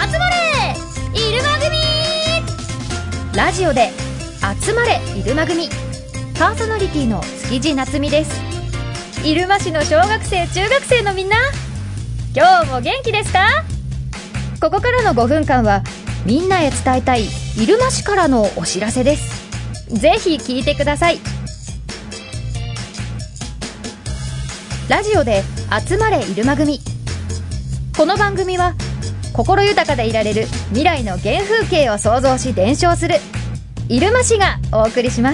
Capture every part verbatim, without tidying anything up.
集まれ入間組。ラジオで集まれ入間組、パーソナリティの築地夏美です。入間市の小学生中学生のみんな、今日も元気ですか？ここからのごふんかんはみんなへ伝えたい入間市からのお知らせです。ぜひ聞いてください。ラジオで集まれ入間組。この番組は心豊かでいられる未来の原風景を想像し伝承する入間市がお送りします。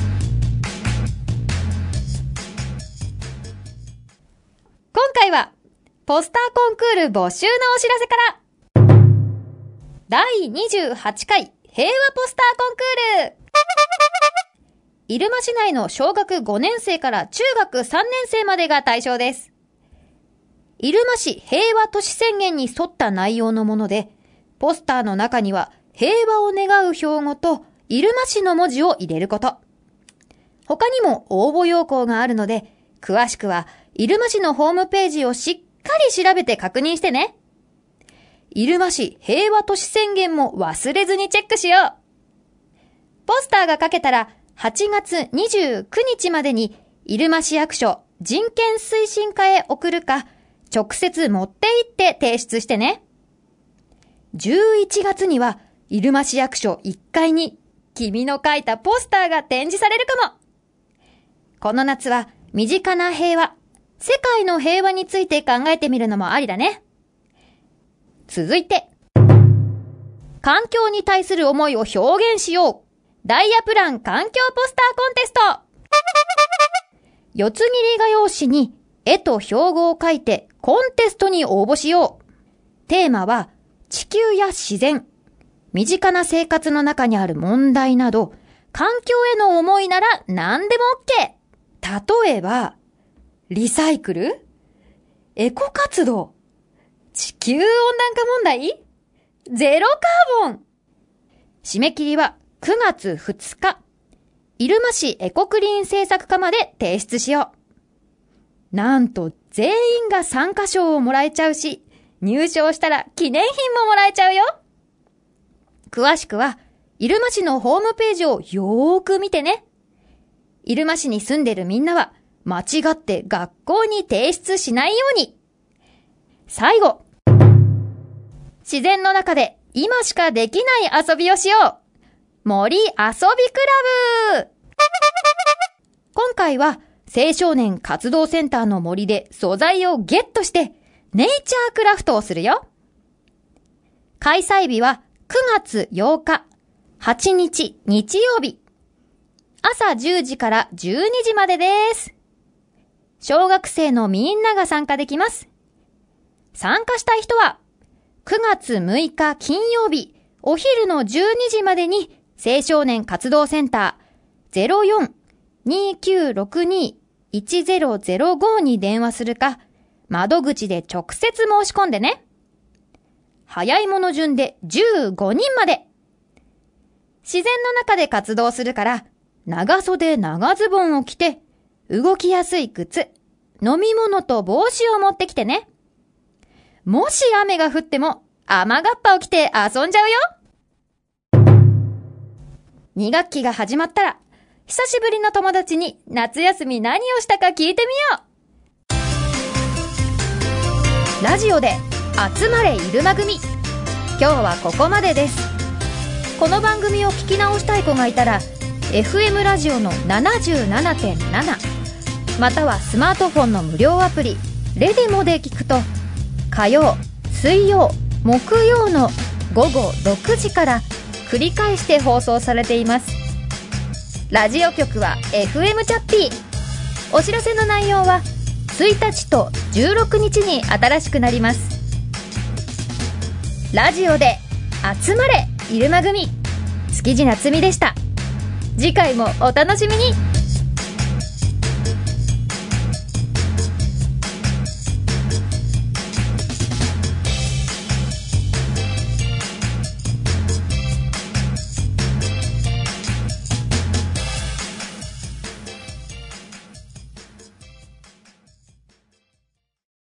今回はポスターコンクール募集のお知らせから。だいにじゅうはちかい平和ポスターコンクール。入間市内の小学ごねんせいから中学さんねんせいまでが対象です。入間市平和都市宣言に沿った内容のもので、ポスターの中には平和を願う標語と入間市の文字を入れること。他にも応募要項があるので、詳しくは入間市のホームページをしっかり調べて確認してね。入間市平和都市宣言も忘れずにチェックしよう。ポスターが書けたらはちがつにじゅうくにちまでに入間市役所人権推進課へ送るか、直接持って行って提出してね。じゅういちがつには入間市役所いっかいに君の書いたポスターが展示されるかも。この夏は身近な平和、世界の平和について考えてみるのもありだね。続いて、環境に対する思いを表現しよう。ダイヤプラン環境ポスターコンテスト。四つ切り画用紙に絵と標語を書いてコンテストに応募しよう。テーマは地球や自然、身近な生活の中にある問題など、環境への思いなら何でも OK。例えば、リサイクル、エコ活動、地球温暖化問題、ゼロカーボン。締め切りはくがつふつか、入間市エコクリーン政策課まで提出しよう。なんと全員が参加賞をもらえちゃうし、入賞したら記念品ももらえちゃうよ。詳しくは入間市のホームページをよーく見てね。入間市に住んでるみんなは間違って学校に提出しないように。最後、自然の中で今しかできない遊びをしよう。森遊びクラブ。今回は青少年活動センターの森で素材をゲットしてネイチャークラフトをするよ。開催日はくがつようか、はちにち日曜日。朝じゅうじからじゅうにじまでです。小学生のみんなが参加できます。参加したい人はくがつむいか金曜日お昼のじゅうにじまでに青少年活動センター ゼロよん にきゅうろくに いちゼロゼロご に電話するか、窓口で直接申し込んでね。早い者順でじゅうごにんまで。自然の中で活動するから、長袖長ズボンを着て、動きやすい靴、飲み物と帽子を持ってきてね。もし雨が降っても雨がっぱを着て遊んじゃうよ。にがっきが始まったら、久しぶりの友達に夏休み何をしたか聞いてみよう。ラジオで集まれ入間組。今日はここまでです。この番組を聞き直したい子がいたら、エフエム ラジオの ななじゅうななてんなな またはスマートフォンの無料アプリレディモで聞くと、火曜、水曜、木曜のごごろくじから繰り返して放送されています。ラジオ局は エフエム チャッピー。お知らせの内容はついたちとじゅうろくにちに新しくなります。ラジオで集まれ入間組、築地夏美でした。次回もお楽しみに。